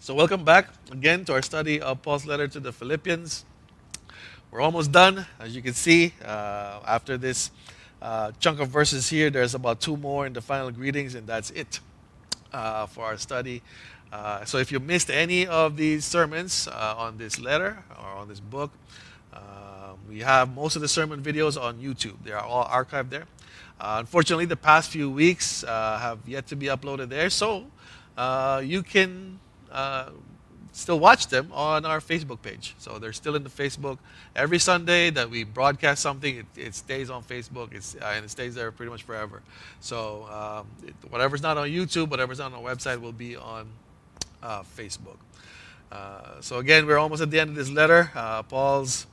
So welcome back again to our study of Paul's letter to the Philippians. We're almost done, as you can see. After this chunk of verses here, there's about two more in the final greetings, and that's it for our study. So if you missed any of these sermons on this letter or on this book, we have most of the sermon videos on YouTube. They are all archived there. Unfortunately, the past few weeks have yet to be uploaded there, so you can still watch them on our Facebook page. So they're still in the Facebook. Every Sunday that we broadcast something, it stays on Facebook. And it stays there pretty much forever. So whatever's not on YouTube, whatever's not on our website will be on Facebook. So again, we're almost at the end of this letter. Paul's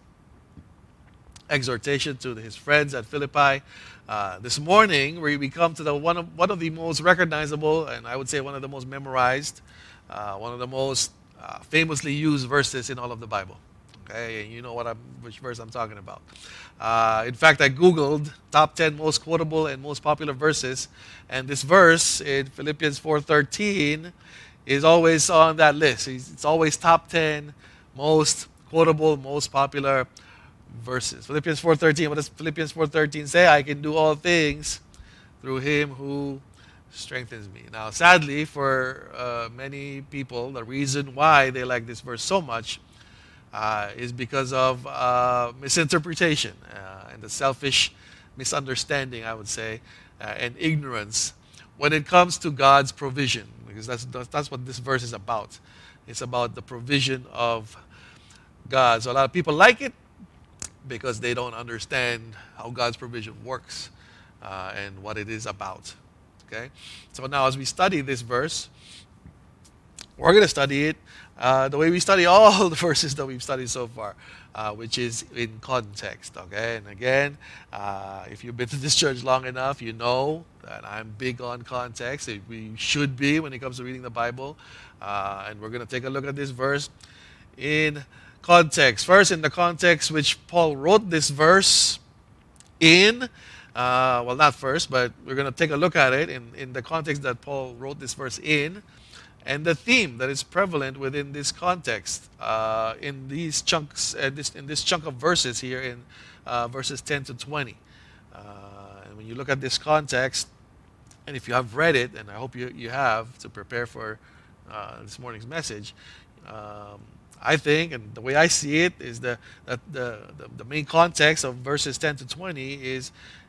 exhortation to his friends at Philippi. This morning, we come to one of the most recognizable, and I would say one of the most memorized, one of the most famously used verses in all of the Bible. Okay, and you know which verse I'm talking about. In fact, I googled top 10 most quotable and most popular verses, and this verse in Philippians 4:13 is always on that list. It's always top 10 most quotable, most popular verses. Philippians 4:13. What does Philippians 4:13 say? I can do all things through him who strengthens me. Now, sadly, for many people, the reason why they like this verse so much is because of misinterpretation and the selfish misunderstanding, I would say, and ignorance when it comes to God's provision, because that's what this verse is about. It's about the provision of God. So a lot of people like it because they don't understand how God's provision works and what it is about. Okay? So now as we study this verse, we're going to study it the way we study all the verses that we've studied so far, which is in context. Okay? And again, if you've been to this church long enough, you know that I'm big on context. We should be when it comes to reading the Bible. And we're going to take a look at this verse in context. First, in the context which Paul wrote this verse in. Well, not first, but we're going to take a look at it in the context that Paul wrote this verse in, and the theme that is prevalent within this context in these chunks, in this chunk of verses here in verses 10 to 20. And when you look at this context, and if you have read it, and I hope you have to prepare for this morning's message, I think, and the way I see it, is that the main context of verses 10 to 20 is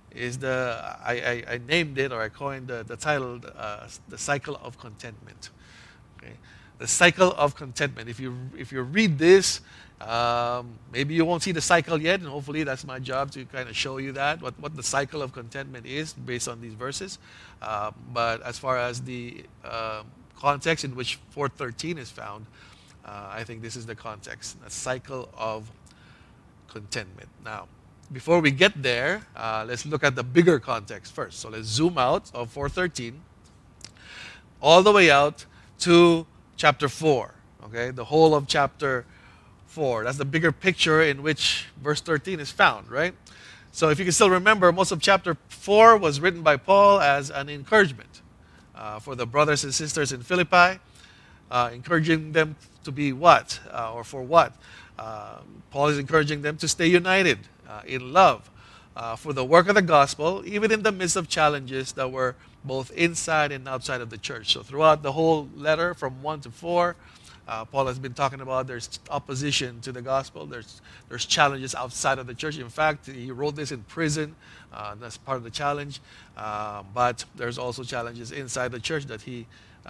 I named it, or I coined the title, the cycle of contentment. Okay, the cycle of contentment. If you read this, maybe you won't see the cycle yet, and hopefully that's my job to kind of show you that what the cycle of contentment is based on these verses. But as far as the context in which 4:13 is found, I think this is the context, a cycle of contentment. Now, before we get there, let's look at the bigger context first. So let's zoom out of 4:13 all the way out to chapter 4. Okay, the whole of chapter 4. That's the bigger picture in which verse 13 is found, right? So if you can still remember, most of chapter 4 was written by Paul as an encouragement for the brothers and sisters in Philippi, encouraging them to be what? Or for what? Paul is encouraging them to stay united in love for the work of the gospel, even in the midst of challenges that were both inside and outside of the church. So throughout the whole letter from 1 to 4, Paul has been talking about there's opposition to the gospel. There's challenges outside of the church. In fact, he wrote this in prison. That's part of the challenge. But there's also challenges inside the church that he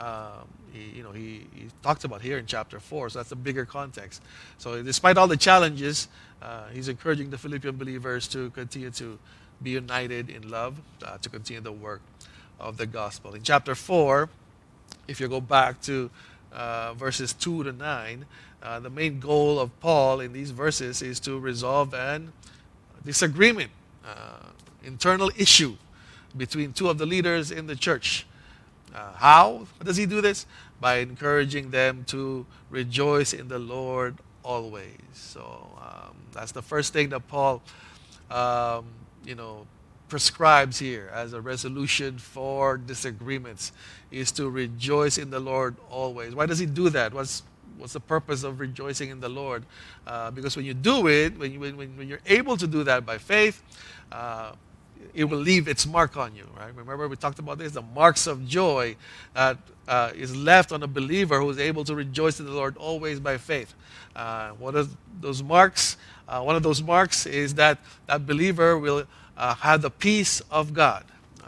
talked about here in chapter 4. So that's a bigger context. So despite all the challenges, he's encouraging the Philippian believers to continue to be united in love, to continue the work of the gospel. In chapter 4, if you go back to verses 2 to 9, the main goal of Paul in these verses is to resolve an disagreement, internal issue between two of the leaders in the church. How does he do this? By encouraging them to rejoice in the Lord always. So that's the first thing that Paul, prescribes here as a resolution for disagreements is to rejoice in the Lord always. Why does he do that? What's the purpose of rejoicing in the Lord? Because when you do it, when you're able to do that by faith, uh, it will leave its mark on you, right? Remember we talked about this, the marks of joy that is left on a believer who is able to rejoice in the Lord always by faith. What are those marks? One of those marks is that that believer will have the peace of God.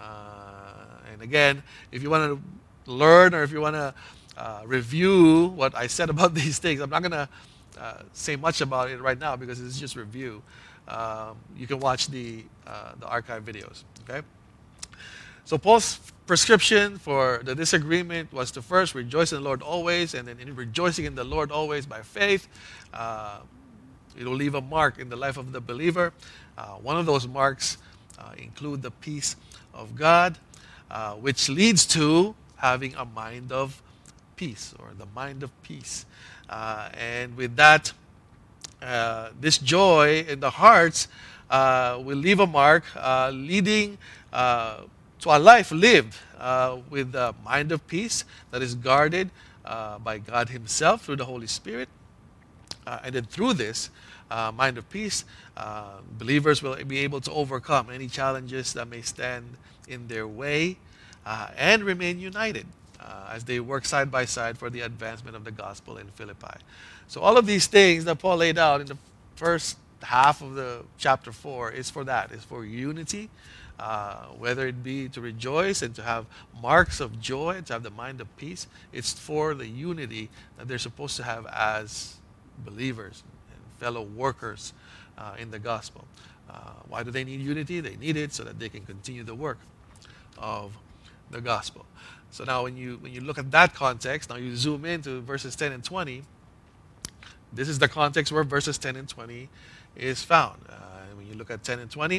And again, if you want to learn or if you want to review what I said about these things, I'm not going to say much about it right now because it's just review. You can watch the archive videos. Okay. So Paul's prescription for the disagreement was to first rejoice in the Lord always, and then in rejoicing in the Lord always by faith, it will leave a mark in the life of the believer. One of those marks include the peace of God, which leads to having a mind of peace, or the mind of peace. And with that, this joy in the hearts will leave a mark, leading to a life lived with a mind of peace that is guarded by God Himself through the Holy Spirit. And then through this mind of peace, believers will be able to overcome any challenges that may stand in their way and remain united as they work side by side for the advancement of the gospel in Philippi. So all of these things that Paul laid out in the first half of the chapter 4 is for that. It's for unity, whether it be to rejoice and to have marks of joy, to have the mind of peace. It's for the unity that they're supposed to have as believers and fellow workers in the gospel. Why do they need unity? They need it so that they can continue the work of the gospel. So now when you look at that context, now you zoom into verses 10 and 20, this is the context where verses 10 and 20 is found. When you look at 10 and 20,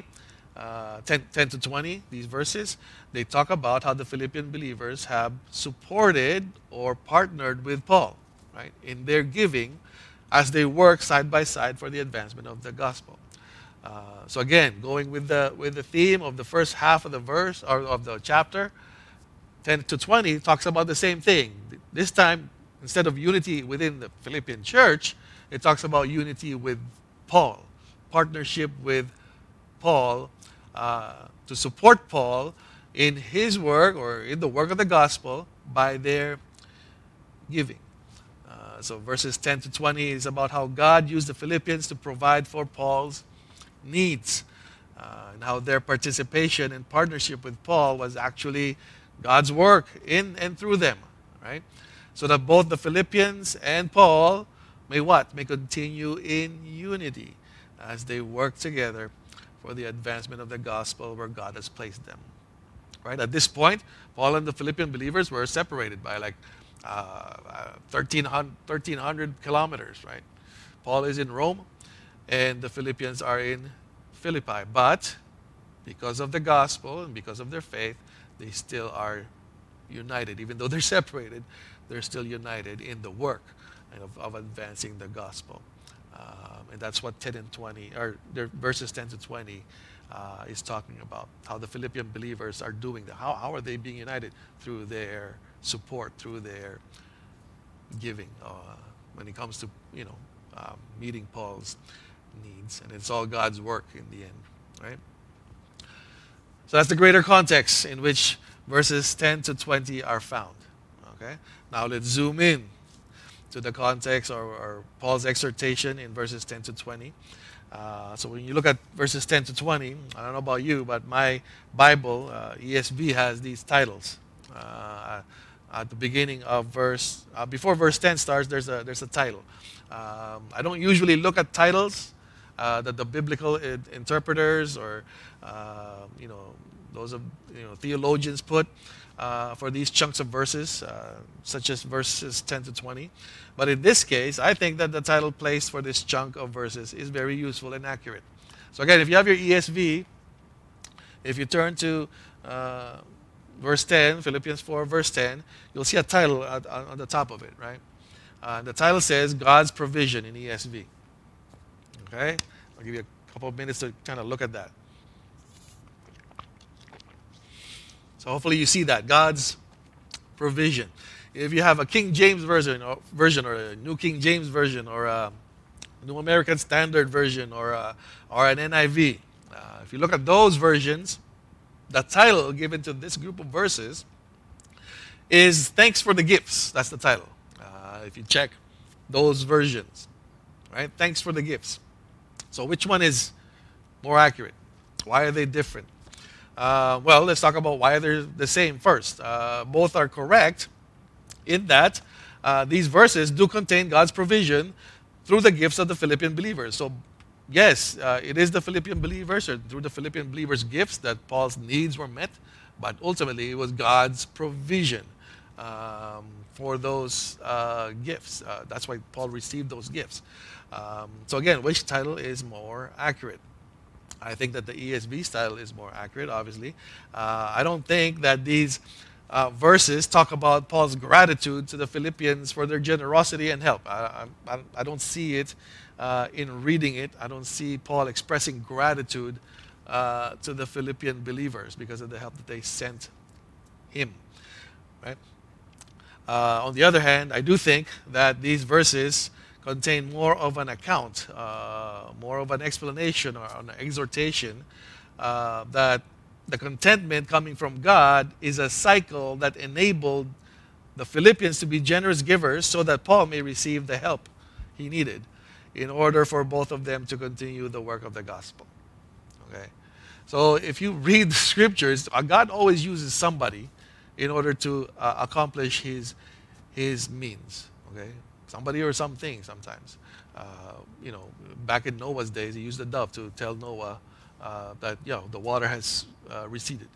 10 to 20, these verses, they talk about how the Philippian believers have supported or partnered with Paul, right, in their giving as they work side by side for the advancement of the gospel. So again, going with the theme of the first half of the verse or of the chapter, 10 to 20 talks about the same thing. This time, instead of unity within the Philippian church, it talks about unity with Paul, partnership with Paul, to support Paul in his work or in the work of the gospel by their giving. So verses 10 to 20 is about how God used the Philippians to provide for Paul's needs, and how their participation and partnership with Paul was actually God's work in and through them, right? So that both the Philippians and Paul may what? May continue in unity as they work together for the advancement of the gospel where God has placed them. Right? At this point, Paul and the Philippian believers were separated by like 1,300 kilometers, right? Paul is in Rome and the Philippians are in Philippi. But because of the gospel and because of their faith, they still are united. Even though they're separated, they're still united in the work of advancing the gospel. And that's what 10 and 20, or verses 10 to 20 is talking about. How the Philippian believers are doing that. How are they being united? Through their support, through their giving. When it comes to, meeting Paul's needs. And it's all God's work in the end, right? So that's the greater context in which verses 10 to 20 are found. Okay? Now let's zoom in to the context or Paul's exhortation in verses 10 to 20. So when you look at verses 10 to 20, I don't know about you, but my Bible, ESV, has these titles. At the beginning of before verse 10 starts, there's a title. I don't usually look at titles that the biblical interpreters or those of theologians put for these chunks of verses, such as verses 10 to 20. But in this case, I think that the title placed for this chunk of verses is very useful and accurate. So again, if you have your ESV, if you turn to verse 10, Philippians 4, verse 10, you'll see a title on the top of it, right? The title says God's Provision in ESV. Okay? I'll give you a couple of minutes to kind of look at that. So hopefully you see that God's provision. If you have a King James version or a New King James version or a New American Standard version or an NIV, if you look at those versions, the title given to this group of verses is "Thanks for the Gifts." That's the title. If you check those versions, right? Thanks for the gifts. So which one is more accurate? Why are they different? Well, let's talk about why they're the same first. Both are correct in that these verses do contain God's provision through the gifts of the Philippian believers. So, yes, it is the Philippian believers or through the Philippian believers' gifts that Paul's needs were met, but ultimately it was God's provision for those gifts. That's why Paul received those gifts. So again, which title is more accurate? I think that the ESV style is more accurate, obviously. I don't think that these verses talk about Paul's gratitude to the Philippians for their generosity and help. I don't see it in reading it. I don't see Paul expressing gratitude to the Philippian believers because of the help that they sent him. Right? On the other hand, I do think that these verses contain more of an account, more of an explanation or an exhortation that the contentment coming from God is a cycle that enabled the Philippians to be generous givers so that Paul may receive the help he needed in order for both of them to continue the work of the gospel. Okay? So if you read the scriptures, God always uses somebody in order to accomplish his means. Okay? Somebody or something sometimes. Back in Noah's days, he used a dove to tell Noah that the water has receded.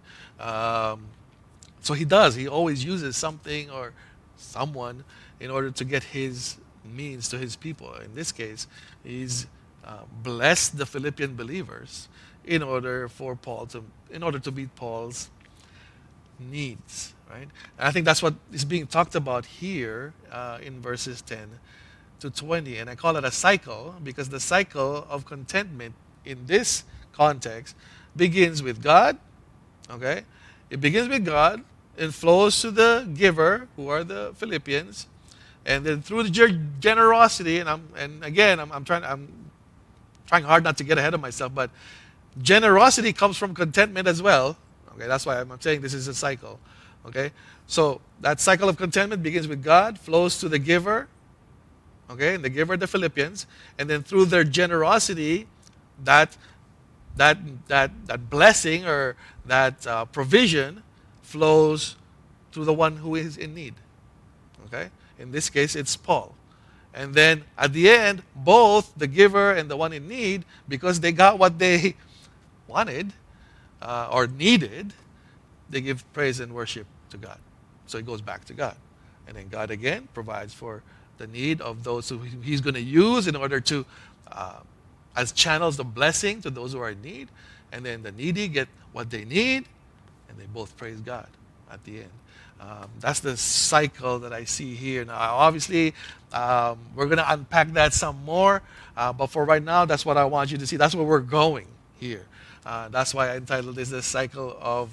So he does. He always uses something or someone in order to get his means to his people. In this case, he's blessed the Philippian believers in order to meet Paul's needs. Right? And I think that's what is being talked about here in verses 10 to 20. And I call it a cycle because the cycle of contentment in this context begins with God. Okay? It begins with God and flows to the giver, who are the Philippians, and then through the generosity. And I'm trying hard not to get ahead of myself, but generosity comes from contentment as well. Okay, that's why I'm saying this is a cycle. Okay, so that cycle of contentment begins with God, flows to the giver. Okay, and the giver, the Philippians, and then through their generosity, that blessing or that provision flows to the one who is in need. Okay, in this case, it's Paul. And then at the end, both the giver and the one in need, because they got what they wanted or needed, they give praise and worship to God. So it goes back to God. And then God again provides for the need of those who he's going to use in order to, as channels of blessing to those who are in need. And then the needy get what they need, and they both praise God at the end. That's the cycle that I see here. Now, obviously, we're going to unpack that some more. But for right now, that's what I want you to see. That's where we're going here. That's why I entitled this the cycle of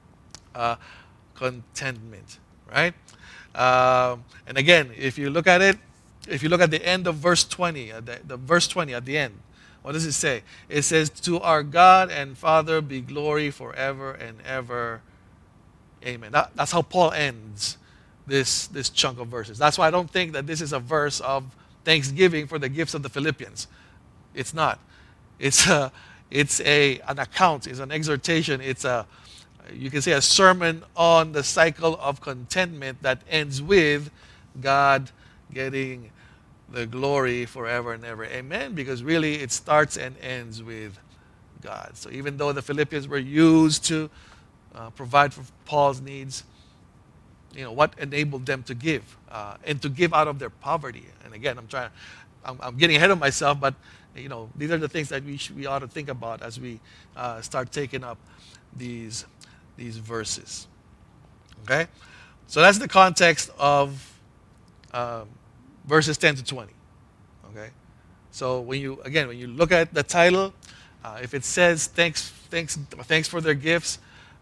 contentment, right? And again, if you look at it, if you look at the end of verse 20, the verse 20 at the end, what does it say? It says, "To our God and Father be glory forever and ever. Amen." That's how Paul ends this chunk of verses. That's why I don't think that this is a verse of thanksgiving for the gifts of the Philippians. It's not. It's an account. It's an exhortation. You can say a sermon on the cycle of contentment that ends with God getting the glory forever and ever. Amen. Because really it starts and ends with God. So even though the Philippians were used to provide for Paul's needs, what enabled them to give and to give out of their poverty. And again, I'm getting ahead of myself, but these are the things that we ought to think about as we start taking up these verses. Okay, so that's the context of verses 10 to 20. Okay, so when you look at the title, if it says thanks for their gifts,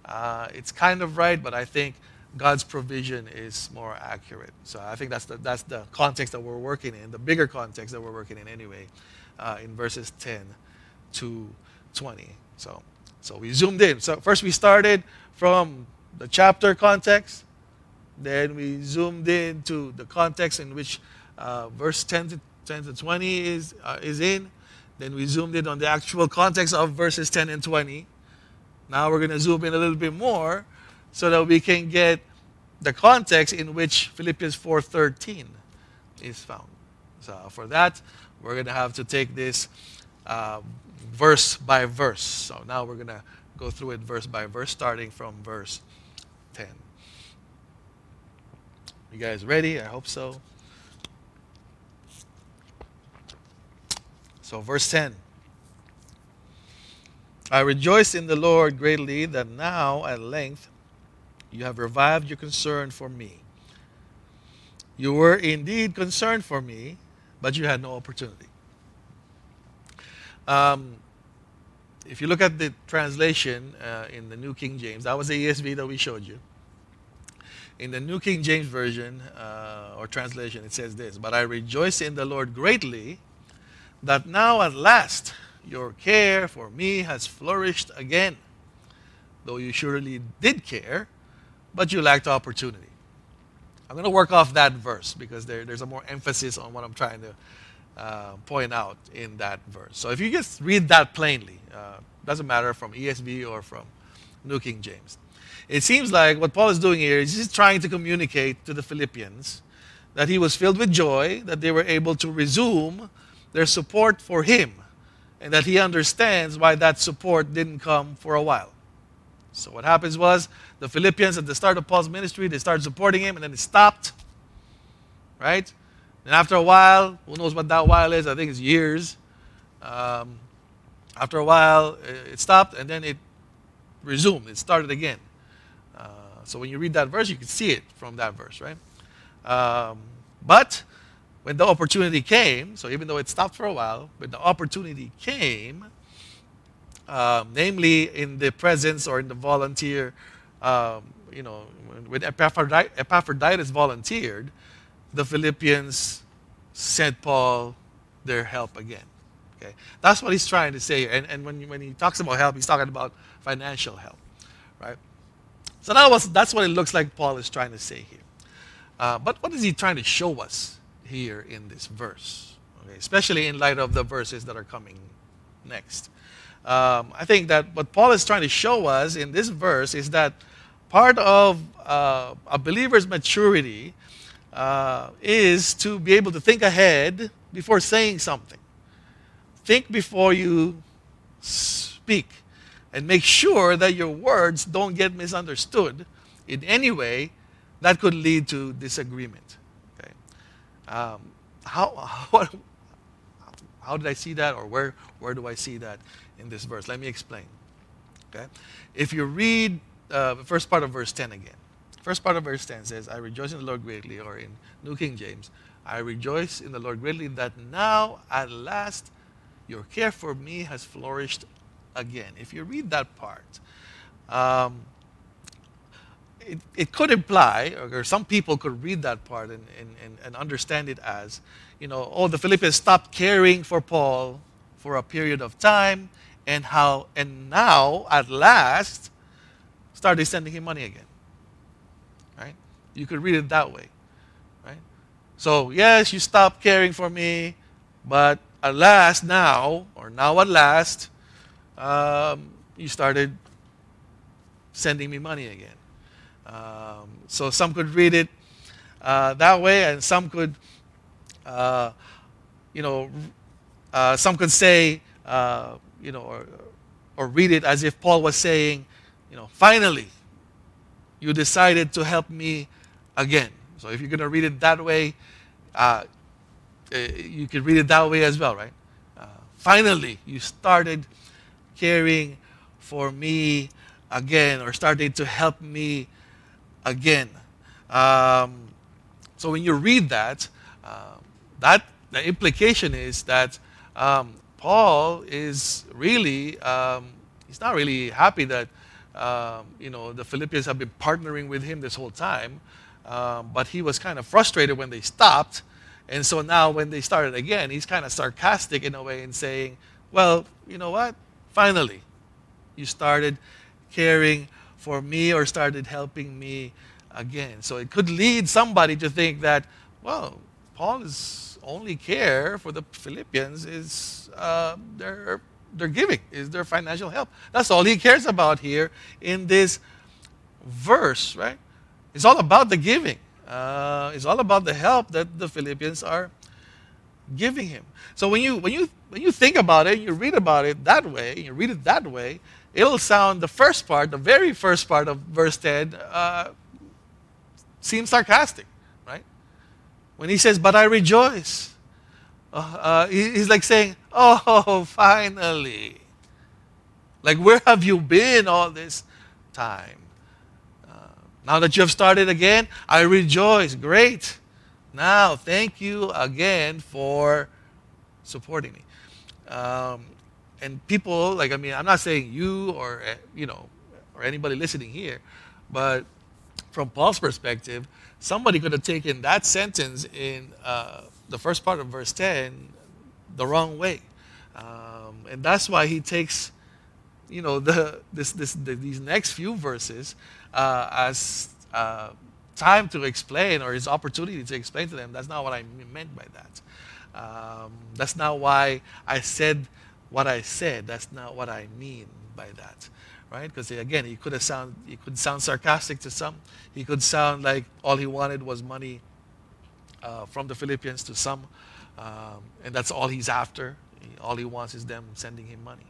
It's kind of right, but I think God's provision is more accurate. So I think that's the context that we're working in, the bigger context that we're working in anyway, in verses 10 to 20. So we zoomed in. So first we started from the chapter context, then we zoomed into the context in which verse 10 to 20 is in. Then we zoomed in on the actual context of verses 10 and 20. Now we're going to zoom in a little bit more so that we can get the context in which Philippians 4:13 is found. So for that, we're going to have to take this verse by verse. So now we're going to go through it verse by verse, starting from verse 10. You guys ready? I hope so. So verse 10. I rejoice in the Lord greatly that now at length you have revived your concern for me. You were indeed concerned for me, but you had no opportunity. If you look at the translation in the New King James, that was the ESV that we showed you. In the New King James Version or translation, it says this: But I rejoice in the Lord greatly that now at last your care for me has flourished again, though you surely did care, but you lacked opportunity. I'm going to work off that verse because there's a more emphasis on what I'm trying to point out in that verse. So if you just read that plainly, doesn't matter from ESV or from New King James. It seems like what Paul is doing here is he's trying to communicate to the Philippians that he was filled with joy, that they were able to resume their support for him, and that he understands why that support didn't come for a while. So what happens was the Philippians at the start of Paul's ministry, they started supporting him and then it stopped, right? And after a while, who knows what that while is? I think it's years. After a while, it stopped and then it resumed. It started again. So when you read that verse, you can see it from that verse, right? But when the opportunity came, so even though it stopped for a while, when the opportunity came, namely in the presence or in the volunteer, when Epaphroditus volunteered, the Philippians sent Paul their help again. Okay, that's what he's trying to say. And when he talks about help, he's talking about financial help, right? So that's what it looks like Paul is trying to say here. But what is he trying to show us here in this verse? Okay, especially in light of the verses that are coming next. I think that what Paul is trying to show us in this verse is that part of a believer's maturity is to be able to think ahead before saying something. Think before you speak, and make sure that your words don't get misunderstood in any way that could lead to disagreement. Okay, how did I see that, or where do I see that in this verse? Let me explain. Okay, if you read the first part of verse 10 again. First part of verse 10 says, I rejoice in the Lord greatly, or in New King James, I rejoice in the Lord greatly that now at last your care for me has flourished again. If you read that part, it could imply, or some people could read that part and understand it as, the Philippians stopped caring for Paul for a period of time, and now at last started sending him money again. Right? You could read it that way. Right? So yes, you stopped caring for me, but at last now at last, you started sending me money again. So some could read it that way, and some could, some could say, or read it as if Paul was saying, finally, you decided to help me again. So if you're going to read it that way, you can read it that way as well, right? Finally, you started caring for me again, or started to help me again. So when you read that, the implication is that Paul is really, he's not really happy that The Philippians have been partnering with him this whole time, but he was kind of frustrated when they stopped. And so now when they started again, he's kind of sarcastic in a way and saying, well, you know what? Finally, you started caring for me or started helping me again. So it could lead somebody to think that, well, Paul is only care for the Philippians is their giving, is their financial help. That's all he cares about here in this verse, right? It's all about the giving. It's all about the help that the Philippians are giving him. So when you think about it, you read about it that way, you read it that way, it'll sound the first part, the very first part of verse 10, seems sarcastic, right? When he says, "But I rejoice," he's like saying, "Oh, finally! Like where have you been all this time? Now that you have started again, I rejoice. Great. Now, thank you again for supporting me." Um, and people, like, I mean, I'm not saying you or, or anybody listening here, but from Paul's perspective, somebody could have taken that sentence in the first part of verse 10 the wrong way. And that's why he takes, these next few verses as time to explain, or his opportunity to explain to them. That's not what I meant by that. That's not why I said what I said. That's not what I mean by that, right? Because again, he could sound sarcastic to some. He could sound like all he wanted was money from the Philippians to some, and that's all he's after. All he wants is them sending him money.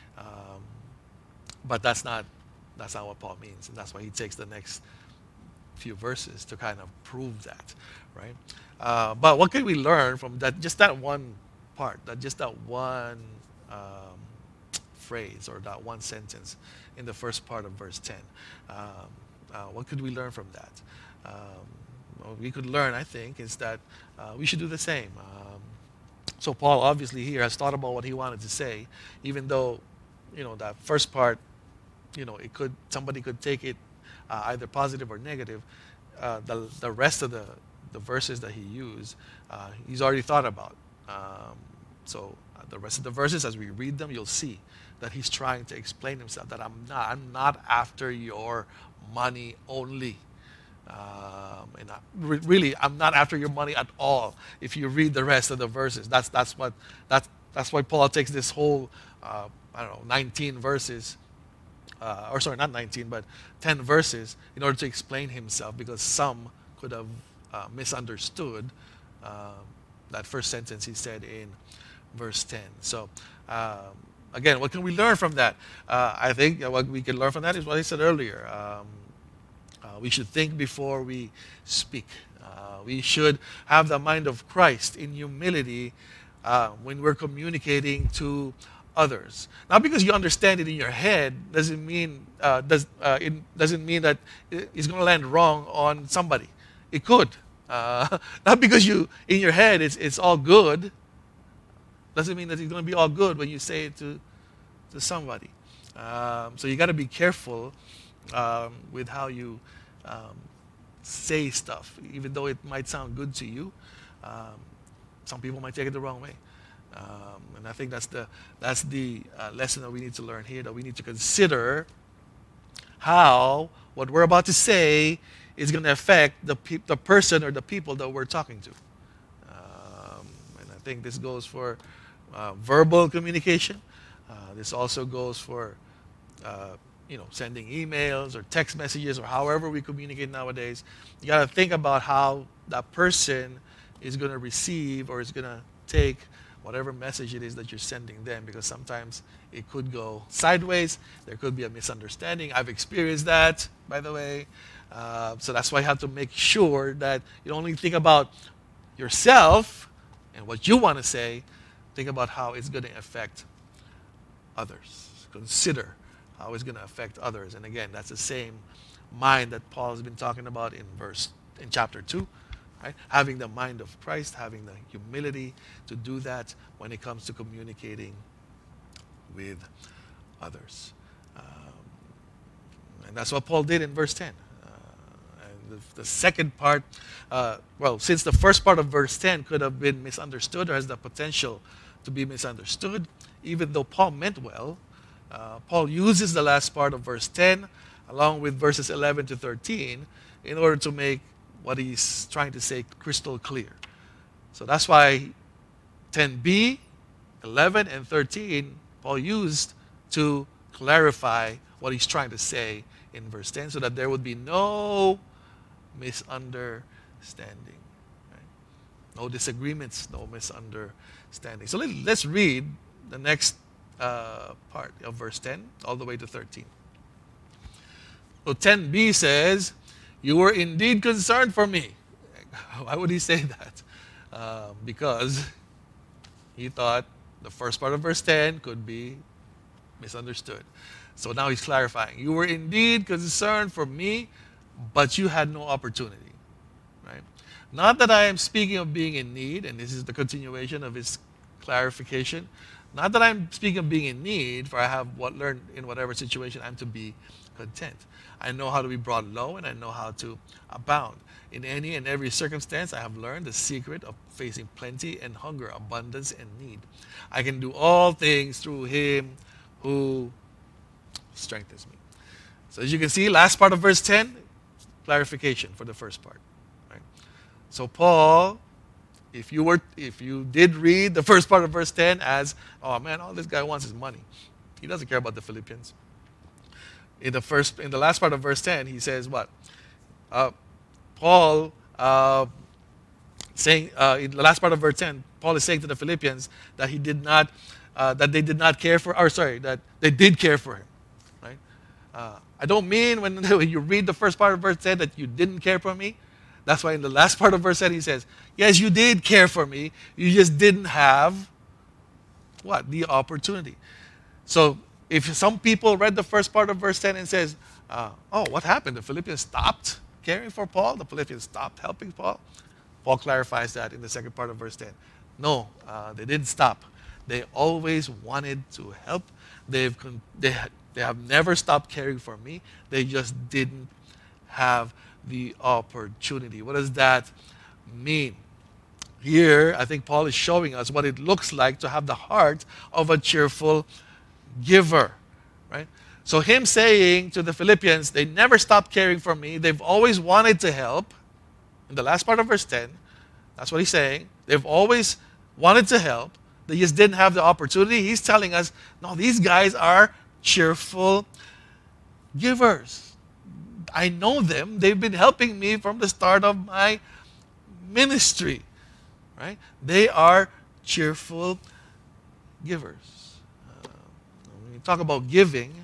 But that's not what Paul means, and that's why he takes the next few verses to kind of prove that, right? But what can we learn from that? Just that one part, that one phrase or that one sentence in the first part of verse 10. What could we learn from that? What we could learn, I think, is that we should do the same. So Paul obviously here has thought about what he wanted to say, even though, that first part, somebody could take it either positive or negative. The rest of the verses that he used, he's already thought about. So the rest of the verses, as we read them, you'll see that he's trying to explain himself, that I'm not after your money only. And really, I'm not after your money at all. If you read the rest of the verses, that's why Paul takes this whole 19 verses, or sorry, not 19, but 10 verses in order to explain himself, because some could have misunderstood that first sentence he said in verse 10. So again, what can we learn from that? I think what we can learn from that is what I said earlier. We should think before we speak. We should have the mind of Christ in humility when we're communicating to others. Not because you understand it in your head doesn't mean it doesn't mean that it's going to land wrong on somebody. It could. Not because in your head it's all good doesn't mean that it's going to be all good when you say it to somebody. So you got to be careful with how you say stuff, even though it might sound good to you. Some people might take it the wrong way, and I think that's the lesson that we need to learn here. That we need to consider how what we're about to say is going to affect the person or the people that we're talking to. And I think this goes for verbal communication. This also goes for sending emails or text messages or however we communicate nowadays. You got to think about how that person is going to receive or is going to take whatever message it is that you're sending them, because sometimes it could go sideways. There could be a misunderstanding. I've experienced that, by the way. So that's why you have to make sure that you don't only think about yourself and what you want to say, think about how it's going to affect others. Consider how it's going to affect others. And again, that's the same mind that Paul has been talking about in chapter 2. Right? Having the mind of Christ, having the humility to do that when it comes to communicating with others. And that's what Paul did in verse 10. And the second part, since the first part of verse 10 could have been misunderstood or has the potential to be misunderstood, even though Paul meant well, Paul uses the last part of verse 10 along with verses 11 to 13 in order to make what he's trying to say crystal clear. So that's why 10b, 11, and 13 Paul used to clarify what he's trying to say in verse 10 so that there would be no misunderstanding. Right? No disagreements, no misunderstanding. So let's read the next part of verse 10 all the way to 13. So 10b says, "You were indeed concerned for me." Why would he say that? Because he thought the first part of verse 10 could be misunderstood. So now he's clarifying. "You were indeed concerned for me, but you had no opportunity." Right? Not that I am speaking of being in need, and this is the continuation of his clarification. Not that I'm speaking of being in need, for I have learned in whatever situation I'm to be content. I know how to be brought low, and I know how to abound. In any and every circumstance, I have learned the secret of facing plenty and hunger, abundance and need. I can do all things through him who strengthens me. So as you can see, last part of verse 10, clarification for the first part. Right? So Paul, if you did read the first part of verse 10 as, oh man, all this guy wants is money. He doesn't care about the Philippians. In the last part of verse 10, he says what? Paul saying in the last part of verse 10, Paul is saying to the Philippians that that they did not care for, that they did care for him. Right? I don't mean when you read the first part of verse 10 that you didn't care for me. That's why in the last part of verse 10 he says, yes, you did care for me. You just didn't have what? The opportunity. So if some people read the first part of verse 10 and says, oh, what happened? The Philippians stopped caring for Paul? The Philippians stopped helping Paul? Paul clarifies that in the second part of verse 10. No, they didn't stop. They always wanted to help. They have never stopped caring for me. They just didn't have the opportunity. What does that mean? Here, I think Paul is showing us what it looks like to have the heart of a cheerful giver. Right? So him saying to the Philippians, they never stopped caring for me. They've always wanted to help. In the last part of verse 10, that's what he's saying. They've always wanted to help. They just didn't have the opportunity. He's telling us, no, these guys are cheerful givers. I know them. They've been helping me from the start of my ministry. Right? They are cheerful givers. When we talk about giving,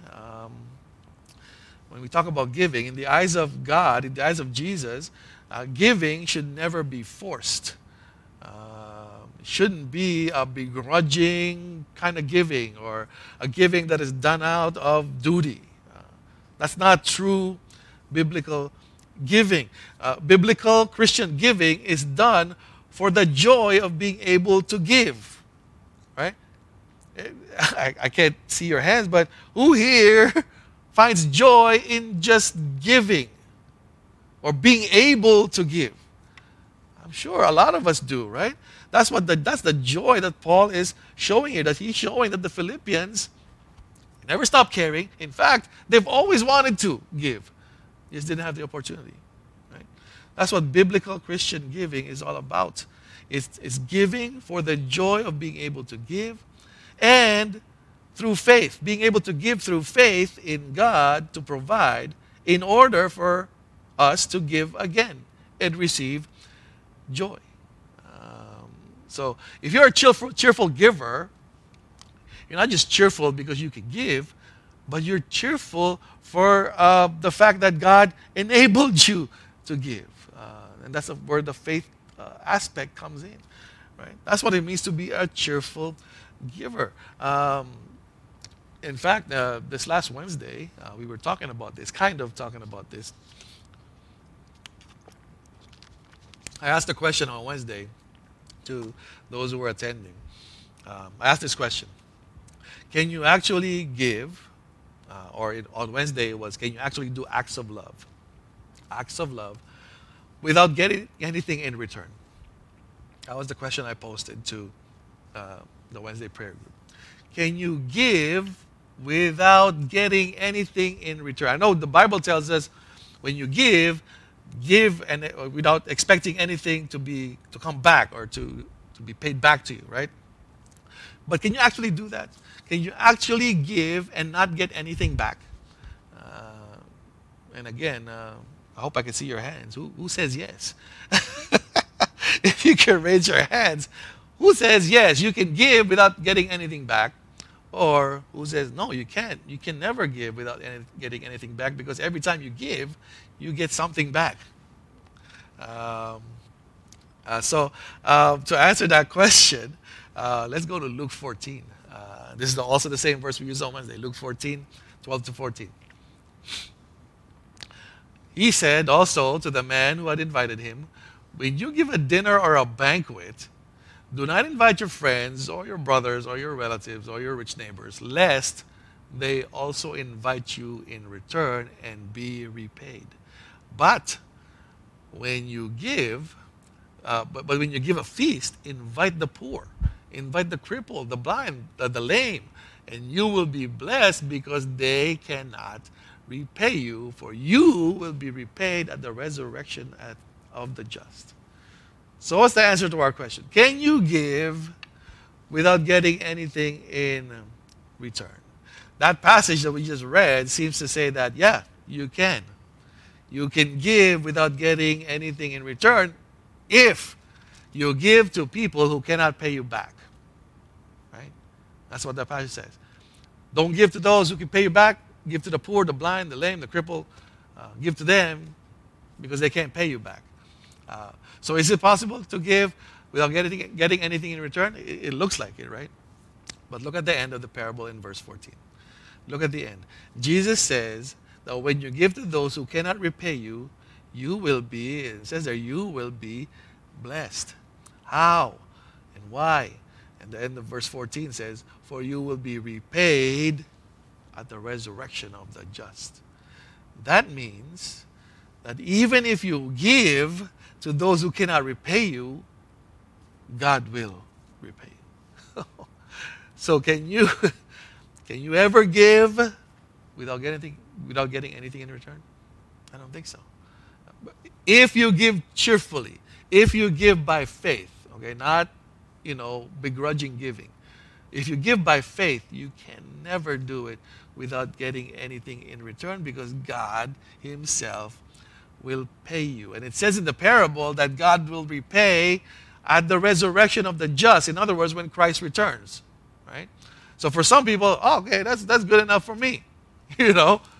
in the eyes of God, in the eyes of Jesus, giving should never be forced. It shouldn't be a begrudging kind of giving or a giving that is done out of duty. That's not true biblical giving. Biblical Christian giving is done for the joy of being able to give. Right? I can't see your hands, but who here finds joy in just giving or being able to give? I'm sure a lot of us do, right? That's the joy that Paul is showing here, that he's showing that the Philippians never stopped caring. In fact, they've always wanted to give. Just didn't have the opportunity. Right? That's what biblical Christian giving is all about. It's giving for the joy of being able to give and through faith, being able to give through faith in God to provide in order for us to give again and receive joy. So if you're a cheerful giver, you're not just cheerful because you can give, but you're cheerful for the fact that God enabled you to give. And that's where the faith aspect comes in. Right? That's what it means to be a cheerful giver. In fact, this last Wednesday, we were talking about this. I asked a question on Wednesday to those who were attending. I asked this question: can you actually give on Wednesday was, can you actually do acts of love? Acts of love without getting anything in return. That was the question I posted to the Wednesday prayer group. Can you give without getting anything in return? I know the Bible tells us when you give and without expecting anything to come back or to be paid back to you, right? But can you actually do that? Can you actually give and not get anything back? And again, I hope I can see your hands. Who says yes? If you can raise your hands, who says yes, you can give without getting anything back? Or who says, no, you can't. You can never give without getting anything back, because every time you give, you get something back. So to answer that question, let's go to Luke 14. This is also the same verse we used on Wednesday, Luke 14, 12 to 14. He said also to the man who had invited him, when you give a dinner or a banquet, do not invite your friends or your brothers or your relatives or your rich neighbors, lest they also invite you in return and be repaid. But when you give, but when you give a feast, invite the poor, invite the crippled, the blind, the lame, and you will be blessed, because they cannot repay you, for you will be repaid at the resurrection of the just. So what's the answer to our question? Can you give without getting anything in return? That passage that we just read seems to say that, yeah, you can. You can give without getting anything in return if you give to people who cannot pay you back. Right? That's what that passage says. Don't give to those who can pay you back. Give to the poor, the blind, the lame, the crippled. Give to them because they can't pay you back. So is it possible to give without getting anything in return? It looks like it, right? But look at the end of the parable in verse 14. Look at the end. Jesus says that when you give to those who cannot repay you, you will be, it says there, you will be blessed. How and why? And the end of verse 14 says, for you will be repaid at the resurrection of the just. That means that even if you give to those who cannot repay you, God will repay you. So can you ever give without getting anything in return? I don't think so. If you give cheerfully, if you give by faith, okay, not begrudging giving. If you give by faith, you can never do it without getting anything in return, because God himself will pay you. And it says in the parable that God will repay at the resurrection of the just. In other words, when Christ returns. Right? So for some people, okay, that's good enough for me.